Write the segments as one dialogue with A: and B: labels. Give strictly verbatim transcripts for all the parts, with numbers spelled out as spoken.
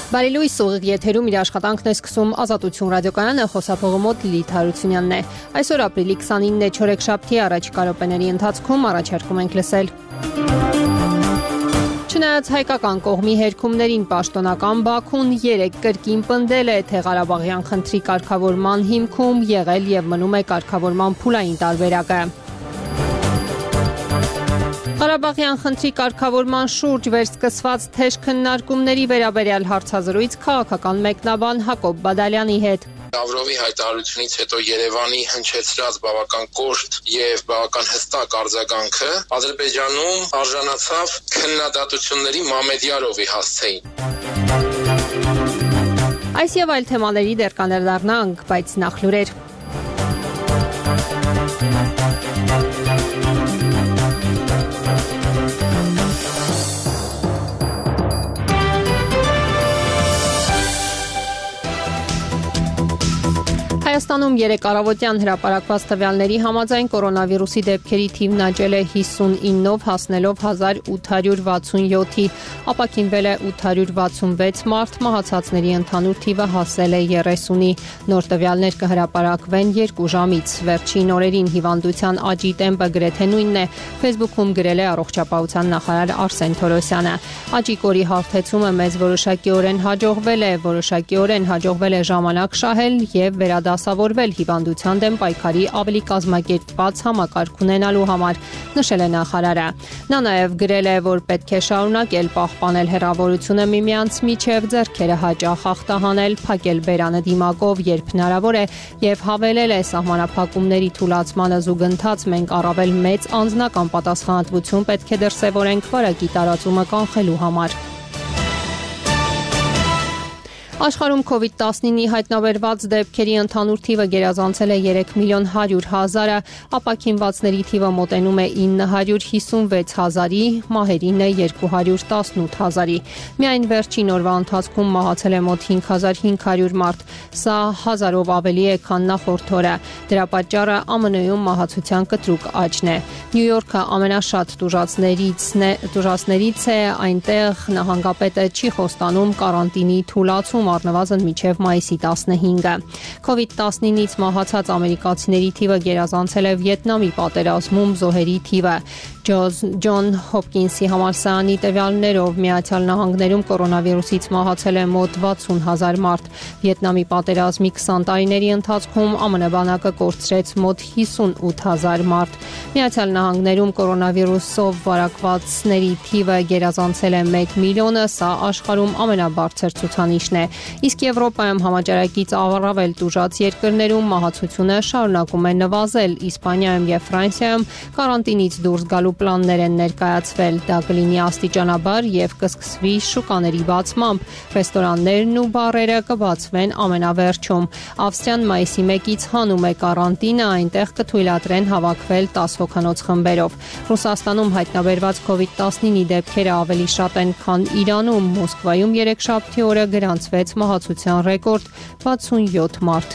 A: Բարի լույս, ուղիղ եթերում իր աշխատանքն է սկսում Ազատություն ռադիոկայանը, խոսափողը մոտ Լիլիթ Հարությունյանն է։ Այսօր ապրիլի քսանինն է, չորեքշաբթի, առաջիկա րոպեների ընթացքում առաջարկում ենք լսել։ Չնայած հայկական կողմի հերքումներին պաշտոնական Բաքուն երեք կրկին պնդել է, թե Ղարաբաղյան խնդրի կարգավորման հիմքում եղել եւ մնում է կարգավորման փուլային տարբերակը։ Ղարաբաղյան խնդրի կարգավորման շուրջ վերսկսված թեժ քննարկումների վերաբերյալ հարցազրույց քաղաքական մեկնաբան Հակոբ Բադալյանի հետ։
B: Լավրովի հայտարարությունից հետո Երևանի հնչեցրած բավական կոշտ եւ բավական հստակ արձագանքը Ադրբեջանում արժանացավ քննադատությունների Մամեդյարովի հասցեին։
A: Այս եւ այլ թեմաների դեռ կանդրադառնանք, բայց նախ լուրեր։ Հայաստանում երեք առավոտյան հրապարակված տվյալների համաձայն կորոնավիրուսի դեպքերի թիվն աճել է հիսունինով, հասնելով հազար ութ հարյուր վաթսունյոթի, ապաքինվել է ութ հարյուր վաթսունվեց մարդ, մահացածների ընդհանուր թիվը հասել է երեսունի։ Նոր տվյալներ կհրապարակվեն երկու ժամից։ Վերջին օրերին հիվանդության աճի տեմպը գրեթե նույնն է, Facebook-ում գրել է առողջապահության նախարար Արսեն Թորոսյանը։ Աճի կորի հարթեցումը մեզ որոշակիորեն հաջողվել է, որոշակիորեն հաջողվել է ժամանակ շահել եւ վերադասավորվել հիվանդության դեմ պայքարի ավելի կազմակերպված համակարգ ունենալու համար, նշել է նախարարը։ Նա նաև գրել է, որ պետք է շարունակել պահպանել հեռավորությունը միմյանց միջև, ձեռքերը հաճախ ախտահանել, փակել բերանը դիմակով, երբ հնարավոր է, եւ հավելել է սահմանափակումների թուլացմանը զուգընթաց մենք առավել մեծ անձնական պատասխանատվություն պետք է դրսևորենք վարակի տարածումը կանխելու համար։ Աշխարհում կովիդ տասնինի հայտնաբերված դեպքերի ընդհանուր թիվը գերազանցել է երեք միլիոն հարյուր հազարը, ապաքինվածների թիվը մոտենում է ինը հարյուր հիսունվեց հազարի, մահերինը երկու հարյուր տասնութ հազարի։ Միայն վերջին օրվա ընթացքում մահացել է մոտ հինգ հազար հինգ հարյուր մարդ, սա հազարով ավելի է, քան նախորդ օրը։ Դրա պատճառը ԱՄՆ-ում մահացության կտրուկ աճն է։ Նյու Յորքը ամենաշատ տուժածներից է, տուժածներից է, այնտեղ նահանգապետը չի խոստանում կարանտինի թուլացում առնվազն մինչև մայիսի տասնհինգը։ կովիդ տասնինից մահացած ամերիկացիների թիվը գերազանցել է Վիետնամի պատերազմում զոհերի թիվը։ Ջոն Հոփկինսի համալսարանի տվյալներով Միացյալ Նահանգներում կորոնավիրուսից մահացել է մոտ վաթսուն հազար մարդ։ Վիետնամի պատերազմի քսան տարիների ընթացքում ԱՄՆ բանակը կորցրեց մոտ հիսունութ հազար մարդ։ Միացյալ Նահանգներում կորոնավիրուսով վարակվածների թիվը գերազանցել է մեկ միլիոնը, սա աշխարհում ամենաբարձր ցուցանիշն է։ Իսկ Եվրոպայում համաճարակից առավել տուժած երկրներում մահացությունը շարունակում է նվազել։ Իսպանիայում եւ Ֆրանսիայում կարանտինից դուրս գալու պլաններ են ներկայացվել։ Դա կլինի աստիճանաբար եւ կսկսվի շուկաների բացմամբ։ Ռեստորաններն ու բարերը կբացվեն ամենավերջում։ Ավստրիան մայիսի մեկից հանում է կարանտինը, այնտեղ կթույլատրեն հավաքվել տասը հոգանոց խմբերով։ Ռուսաստանում հայտնաբերված կովիդ տասնինի դեպքերը ավելի շատ են, քան Իրանում։ Մոսկվայում երեքշաբթի օրը գրանցվեց մահացության ռեկորդ՝ վաթսունյոթ մարդ։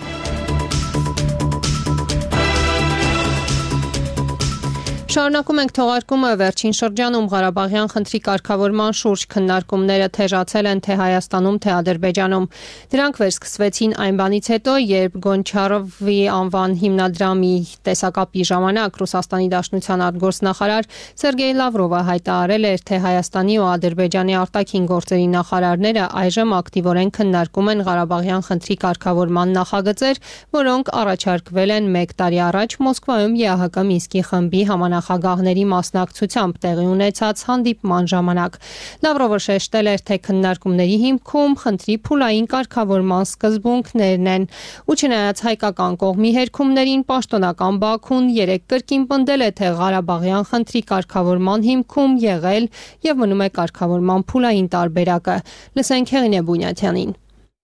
A: Շարունակում ենք թողարկումը վերջին շրջանում Ղարաբաղյան խնդրի կարգավորման շուրջ քննարկումները թեժացել են թե Հայաստանում, թե Ադրբեջանում։ Դրանք վերսկսվեցին այն բանից հետո, երբ Գոնչարովի անվան հիմնադրամի տեսակապի ժամանակ Ռուսաստանի Դաշնության արտգործնախարար Սերգեյ Լավրովը հայտարարել էր, թե Հայաստանի ու Ադրբեջանի արտաքին գործերի նախարարները այժմ ակտիվորեն քննարկում են Ղարաբաղյան խնդրի կարգավորման նախագծեր, որոնք առաջարկվել են մեկ տարի առաջ Մոսկվայում ԵԱՀԿ Մինսկի խմբի համանախագահ նախագահների մասնակցությամբ տեղի ունեցած հանդիպման ժամանակ։ Լավրովը շեշտել էր, թե քննարկումների հիմքում խնդրի փուլային կարգավորման սկզբունքներն են, ու չնայած հայկական կողմի հերքումներին պաշտոնական Բաքուն երեք կրկին պնդել է, թե Ղարաբաղյան խնդրի կարգավորման հիմքում եղել եւ մնում է կարգավորման փուլային տարբերակը։ Լսենք Հեղինե Բունյաթյանին։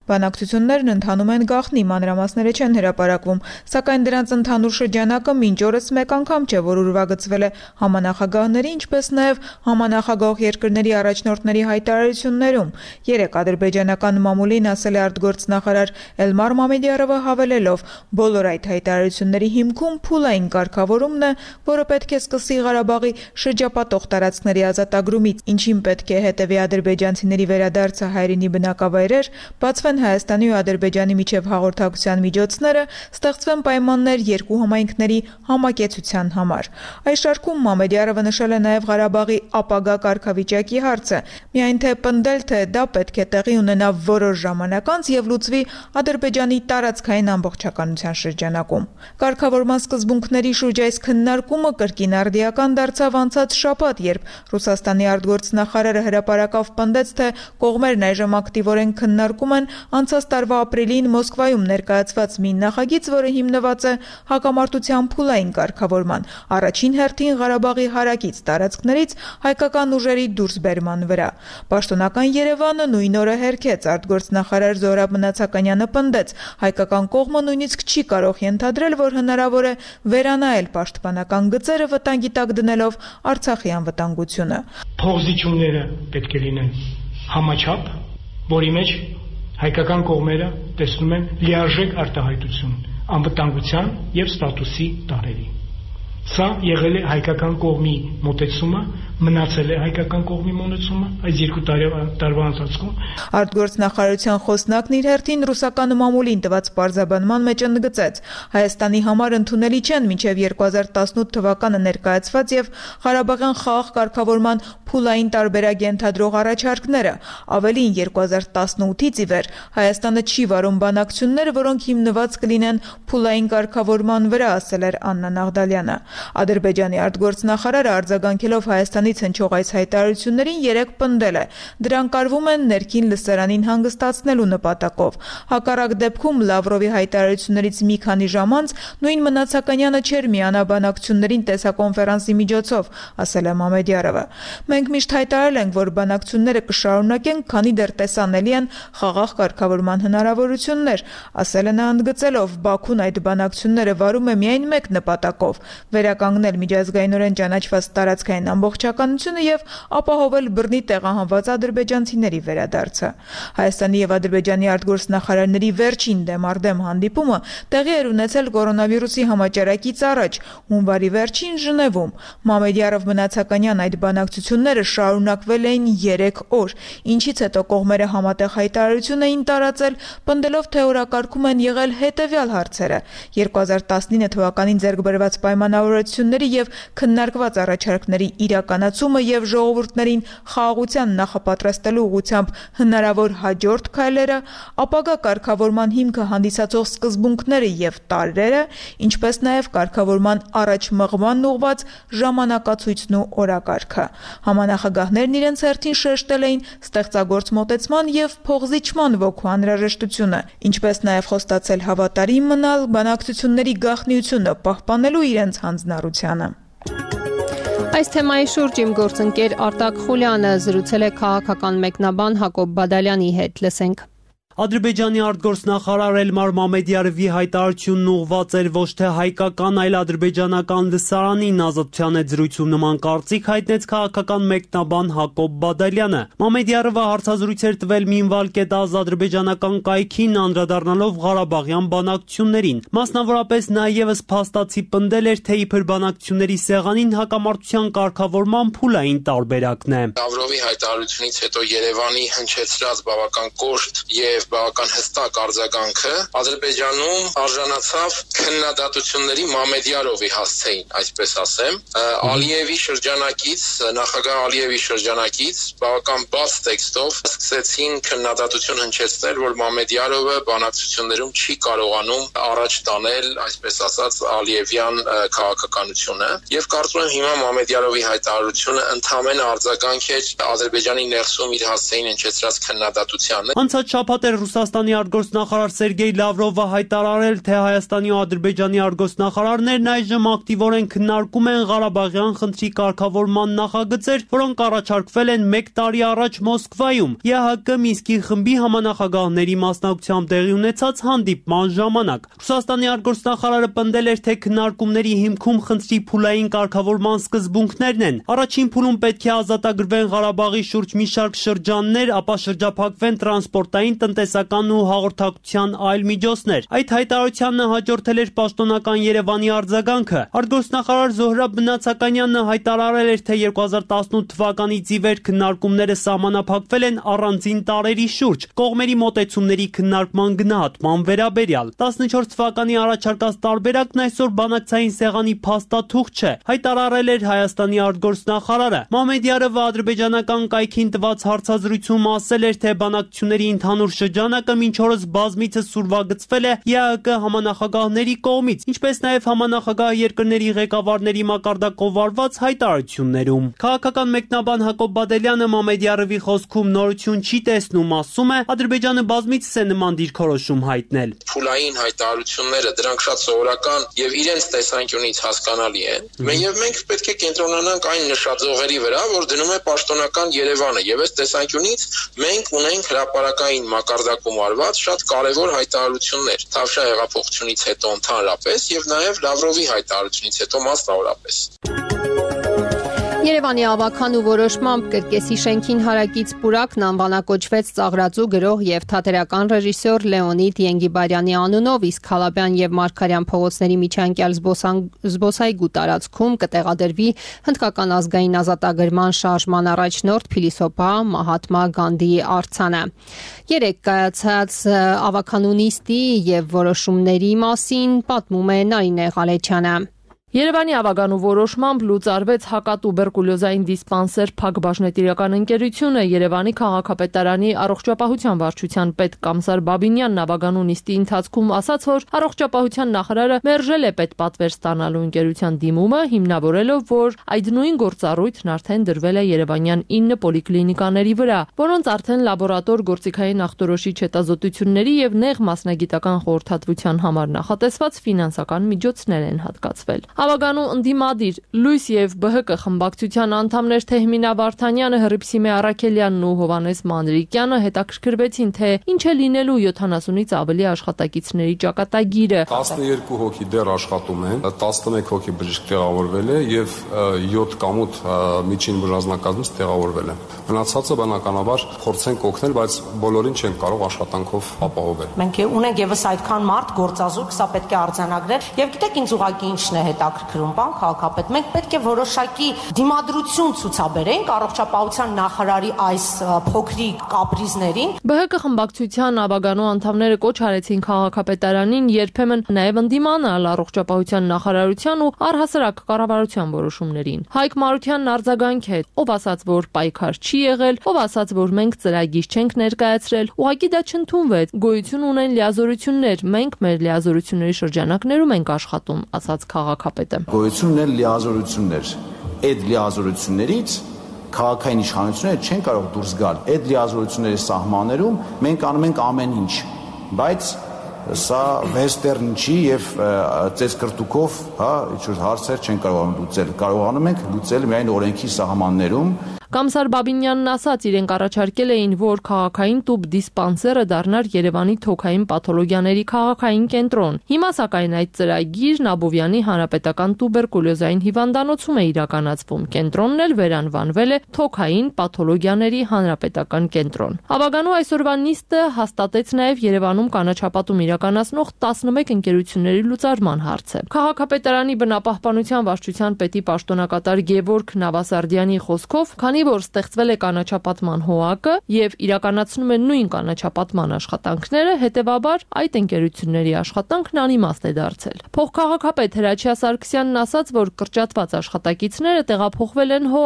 C: Բանակցություններն ընթանում են գաղտնի, մանրամասները չեն հրապարակվում, սակայն դրանց ընդհանուր շրջանակը մինչ օրս մեկ անգամ չէ, որ ուրվագծվել է համանախագահների, ինչպես նաև համանախագահող երկրների առաջնորդների հայտարարություններում։ Երեկ ադրբեջանական մամուլին ասել է արտգործնախարար Էլմար Մամեդյարովը, հավելելով. բոլոր այդ հայտարարությունների հիմքում փուլային կարգավորումն է, որը պետք է սկսի Ղարաբաղի շրջապատող տարածքների ազատագրումից, ինչին պետք է հետևի ադրբեջանցիների վերադարձը հայրենի բնակավայրեր, բացվեն Հայաստանի ու Ադրբեջանի միջև հաղորդակցության միջոցները, ստեղծվեն պայմաններ երկու համայնքների համակեցության համար։ Այս շարքում Մամեդյարովը նշել է նաև Ղարաբաղի ապագա կարգավիճակի հարցը, միայն թե պնդել, թե դա պետք է տեղի ունենա որոշ ժամանակ անց եւ լուծվի Ադրբեջանի տարածքային ամբողջականության շրջանակում։ Կարգավորման սկզբունքների շուրջ այս քննարկումը կրկին արդիական դարձավ անցած շաբաթ, երբ Ռուսաստանի արտգործնախարարը հրապարակավ պնդեց, թե կողմերն այժմ ակտիվորեն քննարկում են անցած տարվա ապրիլին Մոսկվայում ներկայացված մի նախագիծ, որը հիմնված է հակամարտության փուլային կարգավորման, առաջին հերթին Ղարաբաղի հարակից տարածքներից հայկական ուժերի դուրսբերման վրա։ Պաշտոնական Երևանը նույն օրը հերքեց, արտգործնախարար Զորաբ Մնացականյանը պնդեց, հայկական կողմը նույնիսկ չի կարող ենթադրել, որ հնարավոր է վերանայել պաշտպանական գծերը վտանգի տակ դնելով Արցախի անվտանգությունը։
D: Փոխզիջումները պետք է լինեն համաչափ, որի մեջ հայկական կողմերը տեսնում են լիարժեք արտահայտություն անվտանգության եւ ստատուսի տարերի։ Սա եղել է հայկական կողմի մոտեցումը, մնացել է հայկական կողմի մոտեցումը այս երկու տարվա ընթացքում։
C: Արտգործնախարարության խոսնակն իր հերթին ռուսական մամուլին տված պարզաբանման մեջ ընդգծեց. Հայաստանի համար ընդունելի չեն մինչև երկու հազար տասնութ թվականը ներկայացված եւ Ղարաբաղյան խաղաղ կարգավորման փուլային տարբերակ ենթադրող առաջարկները։ Ավելին երկու հազար տասնութից ի վեր Հայաստանը չի վարում բանակցություններ, որոնք հիմնված կլինեն փուլային կարգավորման վրա, ասել էր Աննա Նաղդալյանը։ Ադրբեջանի արտգործնախարարը արձագանքելով Հայաստանից հնչող այս հայտարարություններին երեկ պնդել է. դրանք արվում են ներքին լսարանին հանգստացնելու նպատակով։ Հակառակ դեպքում Լավրովի հայտարարություններից մի քանի ժամ անց նույն Մնացականյանը չէր միանա բանակցություններին տեսակոնֆերանսի միջոցով, ասել է Մամեդյարովը։ Մենք միշտ հայտարարել ենք, որ բանակցությունները կշարունակենք, քանի դեռ տեսանելի են խաղաղ կարգավորման հնարավորություններ, ասել է նա ընդգծելով. Բաքուն այդ բանակցությունները վարում է միայն մեկ նպատակով՝ վերականգնել միջազգայինորեն ճանաչված տարածքային ամբողջականությունը եւ ապահովել բռնի տեղահանված ադրբեջանցիների վերադարձը։ Հայաստանի եւ Ադրբեջանի արտգործնախարարների վերջին դեմարդեմ հանդիպումը տեղի էր ունեցել կորոնավիրուսի համաճարակից առաջ, հունվարի վերջին Ժնևում։ Մամեդյարով Մնացականյան այդ բանակցությունները շարունակվել էին երեք օր, ինչից հետո կողմերը համատեղ հայտարարություն էին տարածել, պնդելով, թե օրակարգում են եղել հետեւյալ հարցերը. երկու հազար տասնինը թվականին ձեռք բերված պայմանավորվածությունների եւ քննարկված առաջարկների իրականացումը եւ ժողովուրդներին խաղաղության նախապատրաստելու ուղղությամբ հնարավոր հաջորդ քայլերը, ապագա կարգավորման հիմքը հանդիսացող սկզբունքները եւ տարրերը, ինչպես նաեւ կարգավորման առաջ մղման ուղղված ժամանակացույցն ու օրակարգը։ Համանախագահներն իրենց հերթին շեշտել էին ստեղծագործ մոտեցման եւ փոխզիջման ոգու անհրաժեշտությունը, ինչպես նաեւ խոստացել հավատարիմ մնալ բանակցությունների գաղտնիությունը պահպանելու իրենց հանձնառությանը։
A: Այս թեմայի շուրջ իմ գործընկեր Արտակ Խուլյանը զրուցել է քաղաքական մեկնաբան Հակոբ Բադալյանի հետ, լսենք։
E: Ադրբեջանի արտգործնախարար Էլմար Մամեդյարովի հայտարարությունն ուղղված էր ոչ թե հայկական, այլ ադրբեջանական լսարանին, Ազատության հետ զրույցում նման կարծիք հայտնեց քաղաքական մեկնաբան Հակոբ Բադալյանը։ Մամեդյարովը հարցազրույց էր տվել Մինվալ-Կետազ ադրբեջանական կայքին, անդրադառնալով Ղարաբաղյան բանակցություններին։ Մասնավորապես նա ևս փաստացի պնդել էր, թե իբր բանակցությունների սեղանին հակամարտության կարգավորման փուլային տարբերակն է։
B: Լավրովի հայտարարությունից հետո Երևանի հնչեցրած բավական կոշտ եւ բավական հստակ արձագանքը Ադրբեջանում արժանացավ քննադատությունների Մամեդյարովի հասցեին, այսպես ասեմ, Ալիևի շրջանակից, նախագահ Ալիևի շրջանակից բավական բաց տեքստով սկսեցին քննադատություն հնչեցնել, որ Մամեդյարովը բանակցություններում չի կարողանում առաջ տանել, այսպես ասած, Ալիևյան քաղաքականությունը, եւ կարծում եմ հիմա Մամեդյարովի հայտարարությունը ընդհանրապես արձագանք էր Ադրբեջանի ներսում իր հասցեին հնչեցրած քննադատությանը։
E: Անցած շաբաթ էր Ռուսաստանի արտգործնախարար Սերգեյ Լավրովը հայտարարել, թե Հայաստանի ու Ադրբեջանի արտգործնախարարներն այժմ ակտիվորեն քննարկում են Ղարաբաղյան խնդրի կարգավորման նախագծեր, որոնք առաջարկվել են մեկ տարի առաջ Մոսկվայում Է Հ Կ Մինսկի խմբի համանախագահների մասնակցությամբ տեղի ունեցած հանդիպման ժամանակ։ Ռուսաստանի արտգործնախարարը պնդել էր, թե քննարկումների հիմքում խնդրի փուլային կարգավորման սկզբունքներն են։ Առաջին փուլում պետք է ազատագրվեն Ղարաբաղի շուրջ մի շարք շրջաններ, ապա շրջափակվեն տրանսպորտային, տնտեսական ու հաղորդակցության այլ միջոցներ։ Այդ հայտարարությանը հաջորդել էր պաշտոնական Երևանի արձագանքը։ Արտգործնախարար Զոհրաբ Բնացականյանը հայտարարել էր, թե երկու հազար տասնութ թվականից ի վեր քննարկումները սահմանափակվել են առանձին տարերի շուրջ, կողմերի մոտեցումների քննարկման գնահատման վերաբերյալ։ տասնչորս թվականի առաջարկած տարբերակն այսօր բանակցային սեղանի փաստաթուղթ չէ, հայտարարել էր Հայաստանի արտգործնախարարը։ Մամեդյարովը ադրբեջանական կայքին տված հարցազրույցում ասել էր, թե բանակցությունների ընդհանուր շրջանակը մինչ օրս բազմիցս սուրվագծվել է Է Հ Կ համանախագահների կողմից, ինչպես նաև համանախագահ երկրների ղեկավարների մակարդակով արված հայտարարություններում։ Քաղաքական մեկնաբան Հակոբ Բադելյանը Մամեդյարովի խոսքում նորություն չի տեսնում, ասում է, Ադրբեջանը բազմիցս է նման դիրքորոշում հայտնել։
B: Փուլային հայտարարությունները դրանք շատ սովորական եւ իրենց տեսանկյունից հասկանալի են։ Մենք մենք պետք է կենտրոնանանք այն նշաձողերի վրա, որ դնում է պաշտոնական Երևանը, եւ այս տեսանկյունից մենք ունենք հրապարակային մակարդակում արված շատ կարեւոր հայտարարություններ Թավշյա հեղափոխությունից հետո ընդհանրապես եւ նաեւ Լավրովի հայտարարությունից հետո մասնավորապես։
A: Երևանի ավագան ու որոշմամբ Կրկեսի շենքին հարակից պուրակն անվանակոչվեց ծաղրածու գրող եւ թատերական ռեժիսոր Լեոնիդ Ենգիբարյանի անունով, իսկ Հալաբյան եւ Մարգարյան փողոցների միջանկյալ զբոսայգու տարածքում կտեղադրվի հնդկական ազգային ազատագրման շարժման առաջնորդ փիլիսոփա Մահատմա Գանդիի արձանը։ Երեք կայացած ավագանու նիստի եւ որոշումների մասին պատմում է Նարինե Ղալեչյանը։
F: Երևանի ավագանու որոշմամբ լուծարվեց հակատուբերկուլյոզային դիսպանսեր Փակ բաժնետիրական ընկերությունը։ Երևանի քաղաքապետարանի առողջապահության վարչության պետ Կամսար Բաբինյանն ավագանու նիստի ընթացքում ասաց, որ առողջապահության նախարարը մերժել է պետպատվեր ստանալու ընկերության դիմումը, հիմնավորելով, որ այդ նույն գործառույթն արդեն դրվել է երևանյան ինը պոլիկլինիկաների վրա, որոնց արդեն լաբորատոր գործիքային ախտորոշիչ հետազոտությունների եւ նեղ մասնագիտական խորհրդատվության համար նախատեսված ֆինանսական միջոցներ են հատկացվել։ Ավագանու ընդդիմադիր Լույս եւ Բ Հ Կ խմբակցության անդամներ Թեհմինա Վարդանյանը, Հռիփսիմե Արաքելյանն ու Հովանես Մանրիկյանը հետաքրքրվեցին, թե ինչ է լինելու յոթանասունից ավելի աշխատակիցների ճակատագիրը։
G: տասնյոթ հոգի դեռ աշխատում են, տասնմեկ հոգի բժիշկ տեղավորվել է եւ յոթ կամուտ միջին բժշկազմից տեղավորվել է։ Մնացածը բնականաբար փորձենք օգնել, բայց բոլորին չեն կարող աշխատանքով ապահովել։
H: Մենք ունենք եւս այդքան մարդ գործազուրկ, սա պետք է արձանագրել եւ գիտեք ինձ ուղղակի ինչն է հետաքրքրում, պարոն քաղաքապետ, մենք պետք է որոշակի դիմադրություն ցուցաբերենք առողջապահության նախարարի այս փոքրիկ կապրիզներին։
F: Բ Հ Կ խմբակցության ավագանու անդամները կոչ արեցին քաղաքապետարանին երբեմն նաև ընդդիմանալ առողջապահության նախարարության ու առհասարակ կառավարության որոշումներին։ Հայկ Մարությանն արձագանք է, ով ասաց, որ պայքար չի եղել, ով ասաց, որ մենք ծրագիր չենք ներկայացրել, ուղղակի դա չընդունվեց։ Գոյություն ունեն լիազորություններ, մենք մեր լիազորությունների շրջանակներում ենք աշխատում, ասաց քաղաքապետը։
I: Գոյություն ունեն լիազորություններ, այդ լիազորություններից քաղաքային իշխանությունները չեն կարող դուրս գալ։ Այդ լիազորությունների սահմաններում մենք անում ենք ամեն ինչ, բայց սա վեստերն չի եւ ծեսկրտուկով, հա, ինչ-որ հարցեր չեն կարողանում լուծել։ Կարողանում ենք լուծել միայն օրենքի սահմաններում։
F: Կամսար Բաբինյանն ասաց, իրենք առաջարկել էին, որ քաղաքային տուբ դիսպանսերը դառնար Երևանի թոքային պաթոլոգիաների քաղաքային կենտրոն։ Հիմա սակայն այդ ծրագիրն Աբովյանի հանրապետական տուբերկուլյոզային հիվանդանոցում է իրականացվում։ Կենտրոնն էլ վերանվանվել է թոքային պաթոլոգիաների հանրապետական կենտրոն։ Ավագանու այսօրվա նիստը հաստատեց նաև Երևանում կանաչապատում իրականացնող տասնմեկ ընկերությունների լուծարման հարցը։ Քաղաքապետարանի բնապահպանության վարչության պետի պաշտոնակատար Գևորգ Նավասարդյանի խոսքով, քանի որ ստեղծվել է կանաչապատման հոակը եւ իրականացնում է նույն կանաչապատման աշխատանքները, հետեւաբար այդ ընկերությունների աշխատանքն անիմաստ է դարձել։ Փոխքաղաքապետ Հրաչյա Սարգսյանն ասաց, որ կրճատված աշխատակիցները տեղափոխվել են հոակ։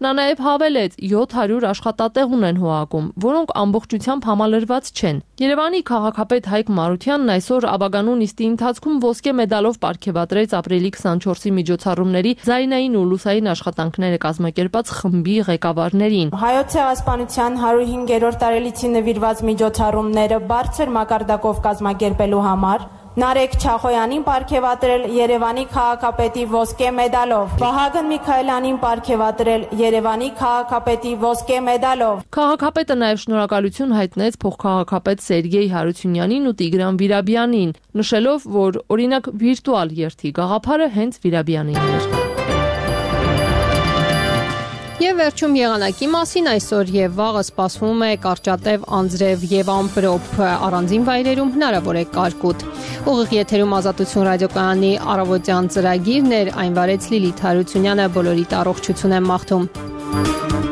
F: Նա նաև հավելեց, յոթ հարյուր աշխատատեղ ունեն ՀՕԱԿ-ում, որոնք ամբողջությամբ համալրված չեն։ Երևանի քաղաքապետ Հայկ Մարությանն այսօր Աբագանու նիստի ընթացքում ոսկե մեդալով պարգևատրեց ապրիլի քսանչորսի միջոցառումների ձայնային ու լուսային աշխատանքները կազմակերպած խմբի ղեկավարներին։
J: Հայոց ցեղասպանության հարյուր հինգերորդ տարելիցին նվիրված միջոցառումները բարձր մակարդակով կազմակերպելու համար Նարեկ Չախոյանին պարգևատրել Երևանի քաղաքապետի ոսկե մեդալով, Վահագն Միքայելյանին պարգևատրել Երևանի քաղաքապետի ոսկե մեդալով։
F: Քաղաքապետը նաև շնորհակալություն հայտնեց փոխքաղաքապետ Սերգեյ Հարությունյանին ու Տիգրան Վիրաբյանին, նշելով, որ օրինակ վիրտուալ երթի գաղափարը հենց Վիրաբյանինն էր։
A: Եվ վերջում եղանակի մասին այսօր եւ վաղը սպասվում է կարճատև անձրև եւ ամպրոպ, առանձին վայրերում հնարավոր է կարկուտ։ Ուղիղ եթերում Ազատություն ռադիոկայանի առավոտյան ծրագիրն էր, այն վարեց Լիլիթ Հարությունյանը, բոլորիդ առողջություն եմ մաղթում։